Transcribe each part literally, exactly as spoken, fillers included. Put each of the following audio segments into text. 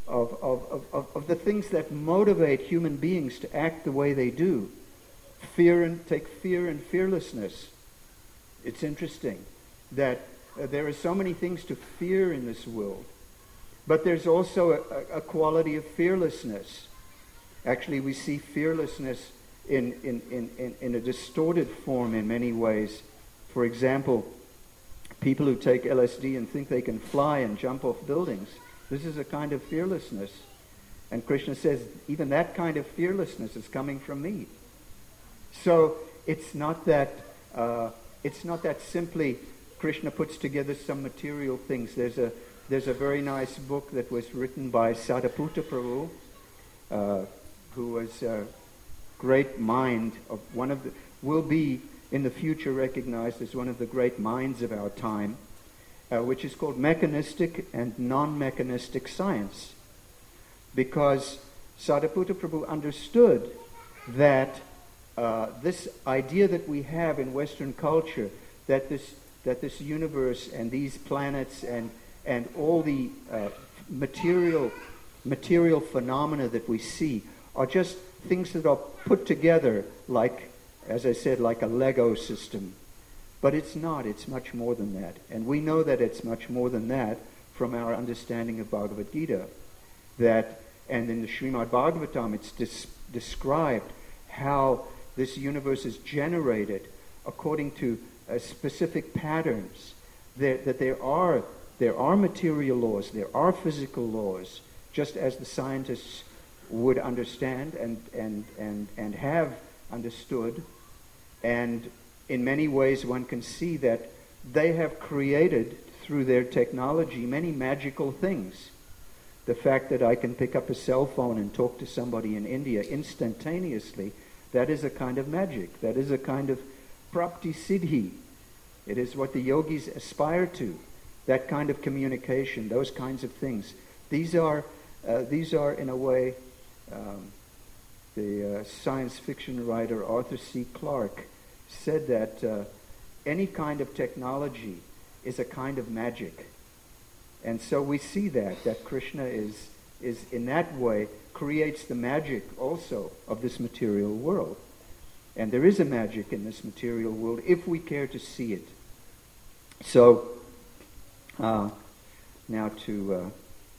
of, of, of, of the things that motivate human beings to act the way they do. Fear and take fear and fearlessness. It's interesting that uh, there are so many things to fear in this world, but there's also a, a quality of fearlessness. Actually, we see fearlessness in, in, in, in, in a distorted form in many ways. For example, people who take L S D and think they can fly and jump off buildings. This is a kind of fearlessness. And Krishna says, even that kind of fearlessness is coming from me. So it's not that uh, it's not that simply Krishna puts together some material things. There's a there's a very nice book that was written by Sadaputta Prabhu, uh, who was a great mind of one of the will be in the future recognized as one of the great minds of our time, uh, which is called Mechanistic and Non-Mechanistic Science, because Sadaputta Prabhu understood that uh, this idea that we have in Western culture, that this that this universe and these planets and and all the uh, material material phenomena that we see are just things that are put together like, as I said, like a Lego system. But it's not. It's much more than that. And we know that it's much more than that from our understanding of Bhagavad Gita. That, and in the Srimad Bhagavatam, it's dis- described how this universe is generated according to uh, specific patterns. There, that there are there are material laws, there are physical laws, just as the scientists would understand and and and and have understood. And in many ways one can see that they have created through their technology many magical things. The fact that I can pick up a cell phone and talk to somebody in India instantaneously, that is a kind of magic. That is a kind of prapti siddhi. It is what the yogis aspire to. That kind of communication, those kinds of things. These are, uh, these are in a way, um, the uh, science fiction writer Arthur C. Clarke said that uh, any kind of technology is a kind of magic. And so we see that, that Krishna is, is in that way, creates the magic also of this material world. And there is a magic in this material world if we care to see it. So, uh, now to uh,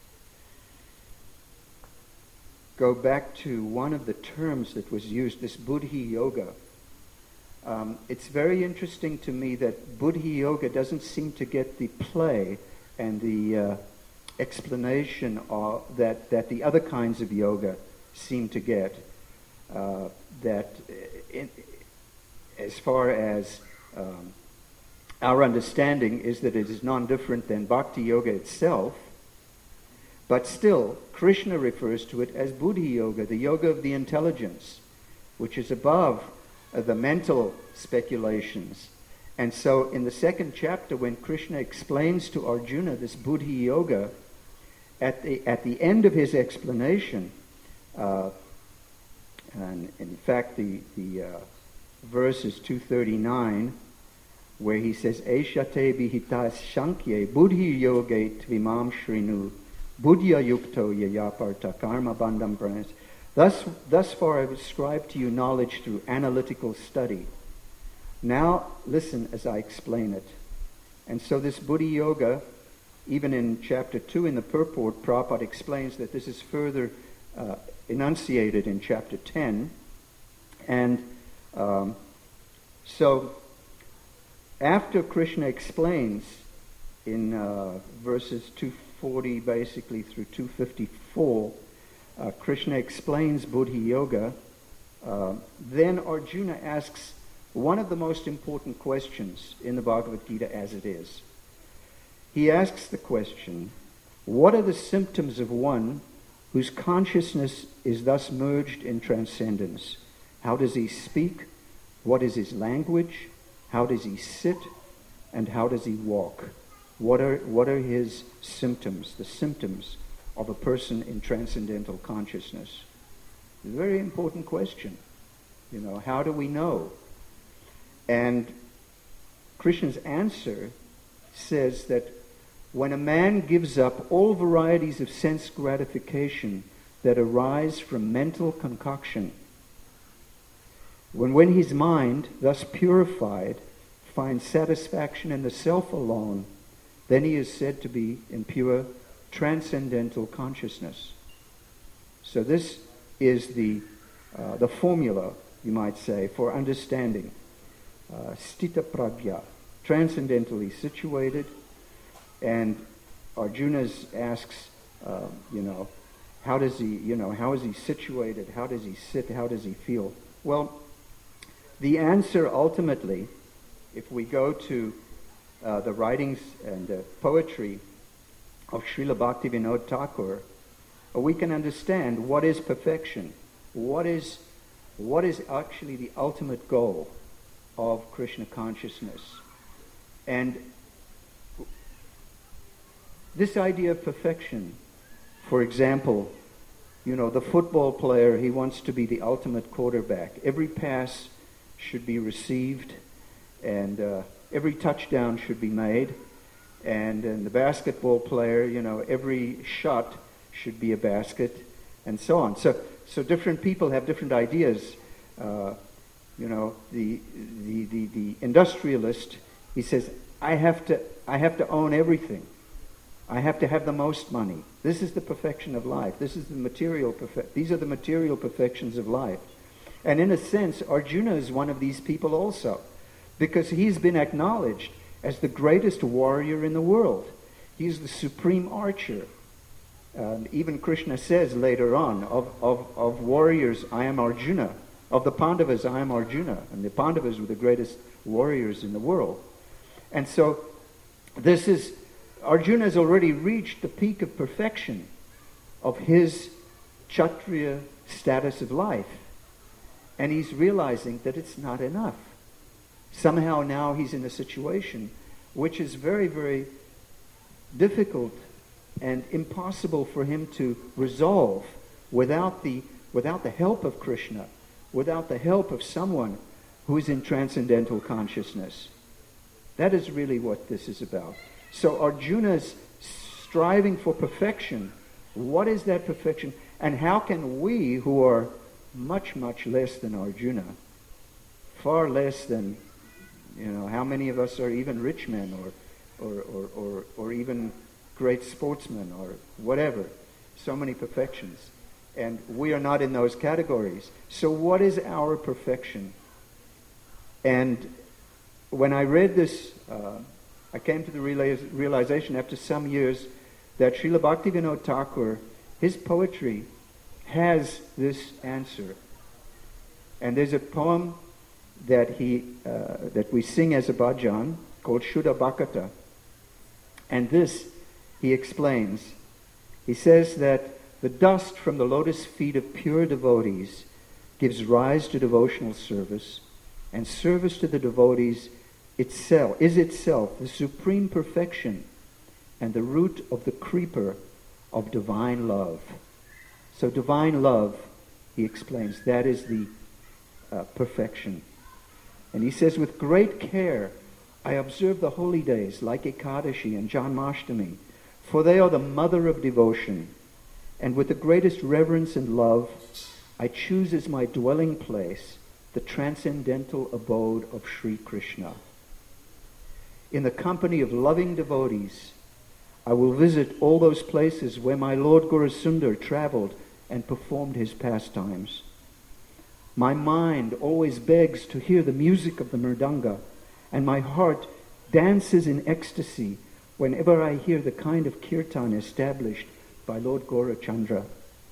go back to one of the terms that was used, this Buddhi Yoga. Um, it's very interesting to me that Buddhi Yoga doesn't seem to get the play and the uh, explanation of, that, that the other kinds of yoga seem to get. Uh, that in, as far as um, our understanding is that it is non-different than Bhakti Yoga itself, but still, Krishna refers to it as Buddhi Yoga, the yoga of the intelligence, which is above uh, the mental speculations. And so in the second chapter, when Krishna explains to Arjuna this Buddhi Yoga, at the, at the end of his explanation, uh, and in fact the, the uh, verse is two thirty-nine, where he says, Eshate bihitas shankye buddhi yoge tvimam shrinu buddhya yukto yayaparta karma bandham pranas. Thus, thus far I've ascribed to you knowledge through analytical study. Now listen as I explain it. And so this Buddhi Yoga, even in chapter two in the purport, Prabhupada explains that this is further uh, enunciated in chapter ten. And um, so after Krishna explains in uh, verses two forty basically through two fifty-four, uh, Krishna explains Buddhi Yoga, uh, then Arjuna asks one of the most important questions in the Bhagavad Gita as it is. He asks the question, what are the symptoms of one whose consciousness is thus merged in transcendence? How does he speak? What is his language? How does he sit? And how does he walk? What are, what are his symptoms, the symptoms of a person in transcendental consciousness? It's a very important question. You know, how do we know? And Krishna's answer says that when a man gives up all varieties of sense gratification that arise from mental concoction, when when his mind, thus purified, finds satisfaction in the self alone, then he is said to be in pure transcendental consciousness. So this is the uh, the formula, you might say, for understanding uh, Stita Pragya, transcendentally situated. And Arjuna asks, uh, you know, how does he, you know, how is he situated? How does he sit? How does he feel? Well, the answer ultimately, if we go to uh, the writings and the poetry of Srila Bhaktivinoda Thakur, we can understand what is perfection, what is what is actually the ultimate goal of Krishna consciousness. And this idea of perfection, for example, you know, the football player, he wants to be the ultimate quarterback. Every pass should be received, and uh, every touchdown should be made. And, and the basketball player, you know, every shot should be a basket, and so on. So, so different people have different ideas. Uh, you know, the, the the the industrialist, he says, I have to I have to own everything. I have to have the most money. This is the perfection of life. This is the material perfect. These are the material perfections of life. And in a sense, Arjuna is one of these people also, because he's been acknowledged as the greatest warrior in the world. He's the supreme archer. Um, even Krishna says later on, of, of, of warriors, I am Arjuna. Of the Pandavas, I am Arjuna. And the Pandavas were the greatest warriors in the world. And so this is, Arjuna has already reached the peak of perfection of his Kshatriya status of life. And he's realizing that it's not enough. Somehow now he's in a situation which is very, very difficult and impossible for him to resolve without the, without the help of Krishna, without the help of someone who is in transcendental consciousness. That is really what this is about. So Arjuna's striving for perfection. What is that perfection? And how can we, who are much, much less than Arjuna, far less than, you know, how many of us are even rich men or, or, or, or, or even great sportsmen or whatever, so many perfections. And we are not in those categories. So what is our perfection? And when I read this, uh, I came to the realize, realization after some years that Srila Bhaktivinoda Thakur, his poetry has this answer. And there's a poem that he uh, that we sing as a bhajan called Shuddha Bhakata. And this he explains. He says that the dust from the lotus feet of pure devotees gives rise to devotional service, and service to the devotees itself is itself the supreme perfection and the root of the creeper of divine love. So divine love, he explains, that is the uh, perfection. And he says, with great care, I observe the holy days like Ekadashi and Janmashtami, for they are the mother of devotion. And with the greatest reverence and love, I choose as my dwelling place the transcendental abode of Sri Krishna. In the company of loving devotees, I will visit all those places where my Lord Gaurasundar traveled and performed his pastimes. My mind always begs to hear the music of the mridanga, and my heart dances in ecstasy whenever I hear the kind of kirtan established by Lord Gaurachandra.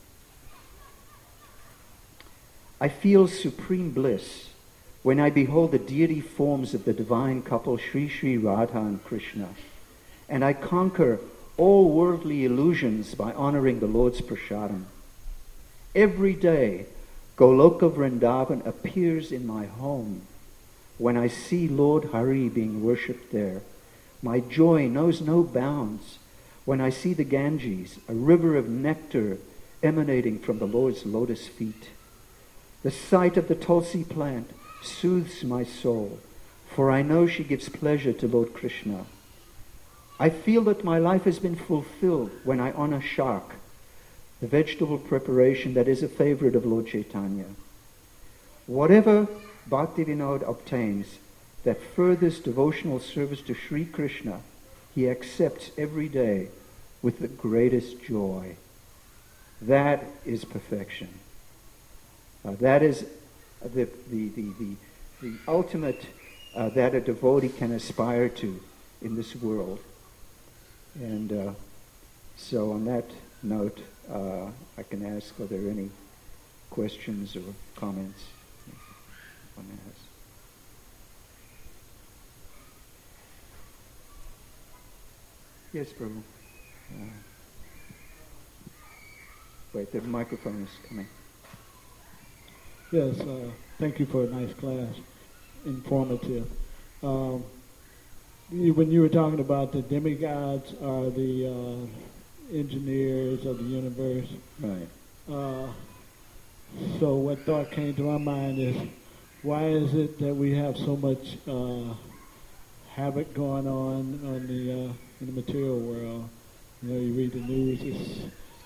I feel supreme bliss when I behold the deity forms of the divine couple Sri Sri Radha and Krishna, and I conquer all worldly illusions by honoring the Lord's prasadam. Every day, Goloka Vrindavan appears in my home. When I see Lord Hari being worshipped there, my joy knows no bounds. When I see the Ganges, a river of nectar emanating from the Lord's lotus feet, the sight of the Tulsi plant soothes my soul, for I know she gives pleasure to Lord Krishna. I feel that my life has been fulfilled when I honor shak, the vegetable preparation that is a favorite of Lord Chaitanya. Whatever Bhaktivinoda obtains that furthers devotional service to Sri Krishna, he accepts every day with the greatest joy. That is perfection. Uh, that is the, the, the, the, the ultimate uh, that a devotee can aspire to in this world. And uh, so on that note, uh, I can ask, are there any questions or comments one has? Yes, Prabhu. Uh, wait, the microphone is coming. Yes, uh, thank you for a nice class, informative. Um, you, when you were talking about the demigods are the uh, engineers of the universe, right? Uh, so what thought came to my mind is, why is it that we have so much uh, havoc going on on the uh, in the material world? You know, you read the news, it's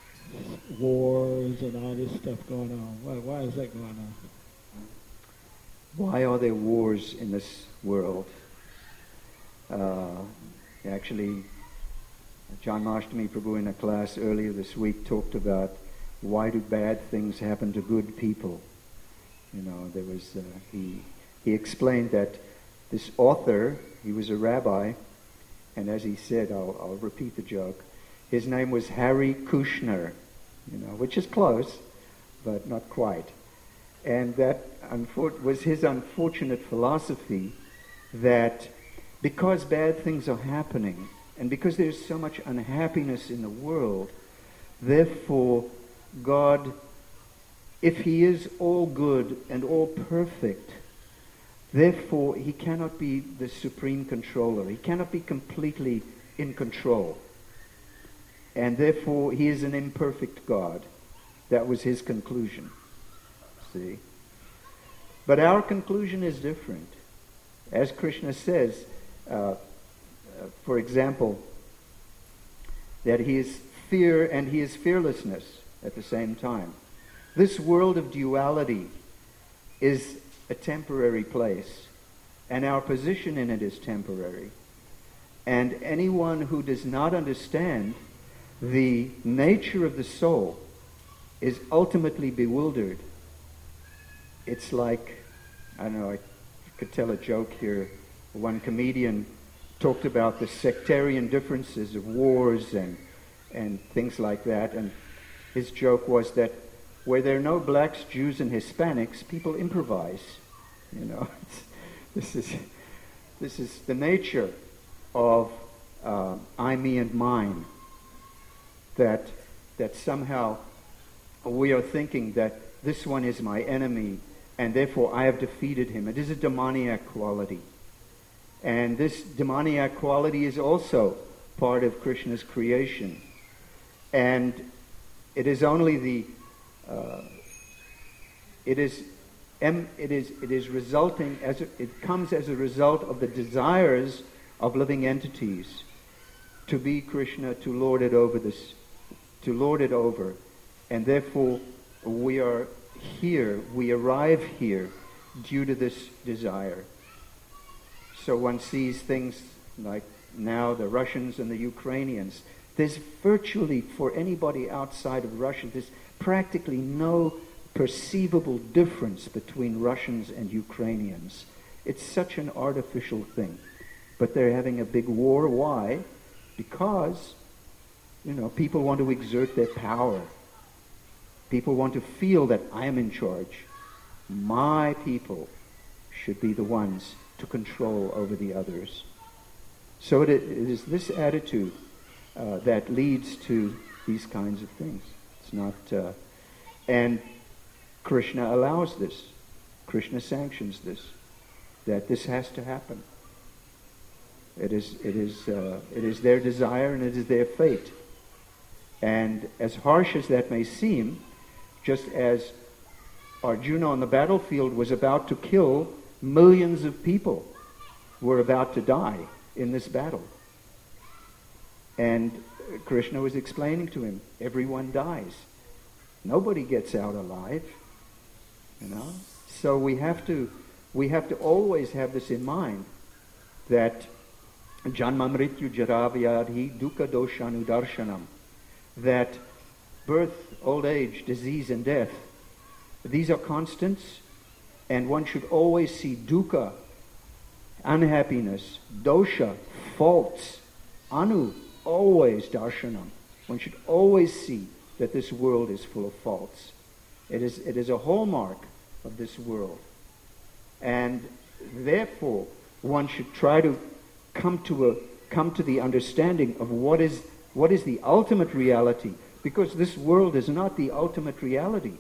wars and all this stuff going on. Why, why is that going on? Why are there wars in this world? Uh, actually, John Mashtami Prabhu in a class earlier this week talked about why do bad things happen to good people. You know, there was uh, he he explained that this author, he was a rabbi, and as he said, I'll, I'll repeat the joke. His name was Harry Kushner, you know, which is close, but not quite. And that unfor- was his unfortunate philosophy that because bad things are happening, and because there's so much unhappiness in the world, therefore God, if he is all good and all perfect, therefore he cannot be the supreme controller. He cannot be completely in control. And therefore he is an imperfect God. That was his conclusion. See? But our conclusion is different. As Krishna says, uh, uh, for example, that he is fear and he is fearlessness at the same time. This world of duality is a temporary place, and our position in it is temporary. And anyone who does not understand the nature of the soul is ultimately bewildered. It's like, I don't know, I could tell a joke here. One comedian talked about the sectarian differences of wars and and things like that, and his joke was that where there are no blacks, Jews, and Hispanics, people improvise. You know, this is this is the nature of uh, I, me, and mine. That that somehow we are thinking that this one is my enemy, and therefore I have defeated him. It is a demoniac quality, and this demoniac quality is also part of Krishna's creation, and it is only the uh, it is em, it is it is resulting as a, it comes as a result of the desires of living entities to be Krishna, to lord it over this, to lord it over, and therefore we are here, we arrive here due to this desire. So one sees things like now the Russians and the Ukrainians. There's virtually, for anybody outside of Russia, there's practically no perceivable difference between Russians and Ukrainians. It's such an artificial thing. But they're having a big war. Why? Because, you know, people want to exert their power. People want to feel that I am in charge. My people should be the ones to control over the others. So it, it is this attitude uh, that leads to these kinds of things. It's not, uh, and Krishna allows this. Krishna sanctions this, that this has to happen. It is, it is, uh, it is their desire and it is their fate. And as harsh as that may seem, just as Arjuna on the battlefield was about to kill millions of people who were about to die in this battle. And Krishna was explaining to him, everyone dies. Nobody gets out alive. You know? So we have to we have to always have this in mind, that Janma Mrityu Jara Vyadhi Dukkha Doshanu Darshanam, that birth, old age, disease and death, these are constants, and one should always see dukkha, unhappiness, dosha, faults, anu, always darshanam. One should always see that this world is full of faults. It is, it is a hallmark of this world. And therefore, one should try to come to a come to the understanding of what is what is the ultimate reality, because this world is not the ultimate reality.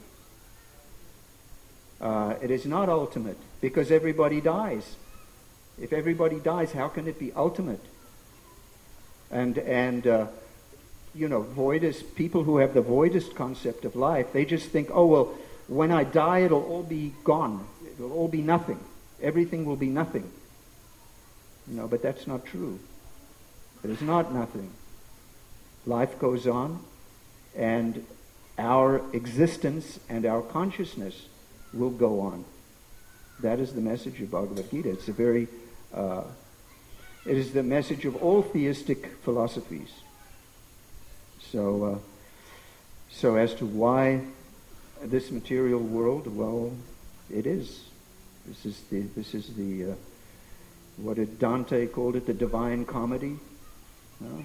Uh, it is not ultimate, because everybody dies. If everybody dies, how can it be ultimate? And and uh, you know, voidist people who have the voidist concept of life, they just think, oh well, when I die, it'll all be gone. It'll all be nothing. Everything will be nothing. You know, but that's not true. It is not nothing. Life goes on, and our existence and our consciousness will go on. That is the message of Bhagavad Gita. It's a very, uh, it is the message of all theistic philosophies. So, uh, so as to why this material world, well, it is. This is the, this is the, uh, what did Dante called it, the Divine Comedy? No?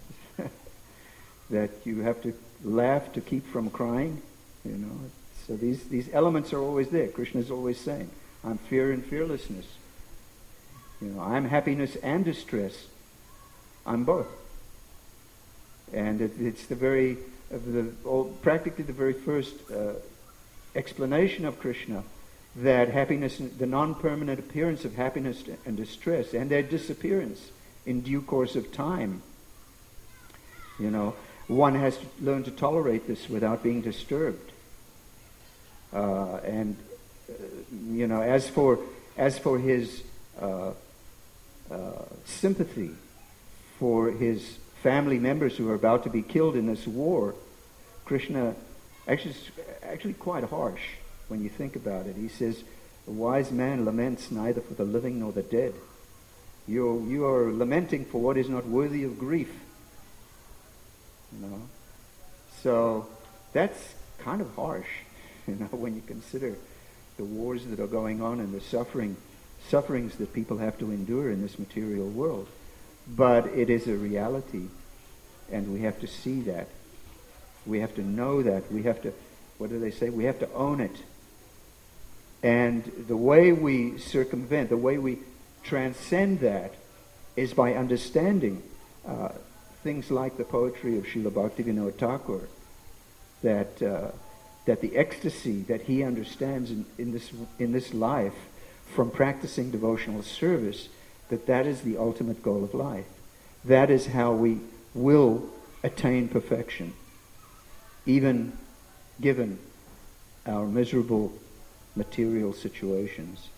That you have to laugh to keep from crying, you know. So these, these elements are always there. Krishna is always saying, I'm fear and fearlessness. You know, I'm happiness and distress. I'm both. And it, it's the very, uh, the, all, practically the very first uh, explanation of Krishna, that happiness, the non-permanent appearance of happiness and distress, and their disappearance in due course of time. You know, one has to learn to tolerate this without being disturbed. Uh, and uh, you know, as for as for his uh, uh, sympathy for his family members who are about to be killed in this war, Krishna actually actually quite harsh when you think about it. He says, "A wise man laments neither for the living nor the dead." You you are lamenting for what is not worthy of grief. You know, so that's kind of harsh. You know, when you consider the wars that are going on and the suffering, sufferings that people have to endure in this material world. But it is a reality, and we have to see that. We have to know that. We have to, what do they say? We have to own it. And the way we circumvent, the way we transcend that is by understanding uh, things like the poetry of Srila Bhaktivinoda Thakur, that uh, that the ecstasy that he understands in, in this in this life from practicing devotional service, that that is the ultimate goal of life. That is how we will attain perfection, even given our miserable material situations.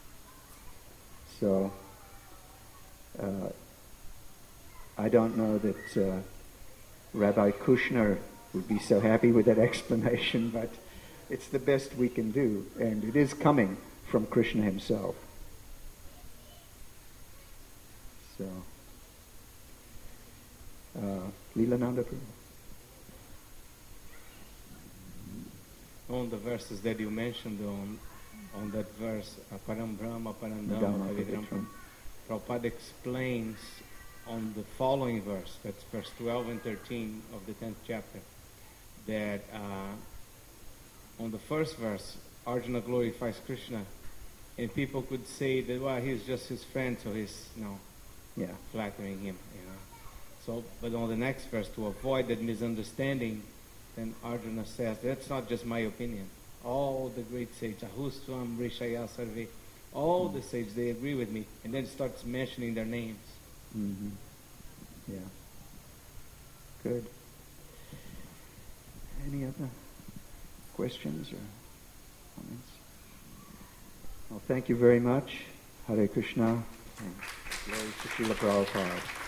So, uh, I don't know that uh, Rabbi Kushner would be so happy with that explanation, but it's the best we can do, and it is coming from Krishna himself. So, uh, Leelananda Prabhu. On the verses that you mentioned, on on that verse, Param Brahma, Param Dhamma, Pavidram, Prabhupada explains on the following verse, that's verse twelve and thirteen of the tenth chapter, that uh, on the first verse, Arjuna glorifies Krishna, and people could say that, well, he's just his friend, so he's, you know, yeah. flattering him, you know. So, but on the next verse, to avoid that misunderstanding, then Arjuna says, that's not just my opinion. All the great sages, Ahusvam, Rishaya, Sarve, all mm-hmm. the sages, they agree with me, and then starts mentioning their names. Mm-hmm. Yeah. Good. Any other questions or comments? Well, thank you very much. Hare Krishna. And glory to Srila Prabhupada.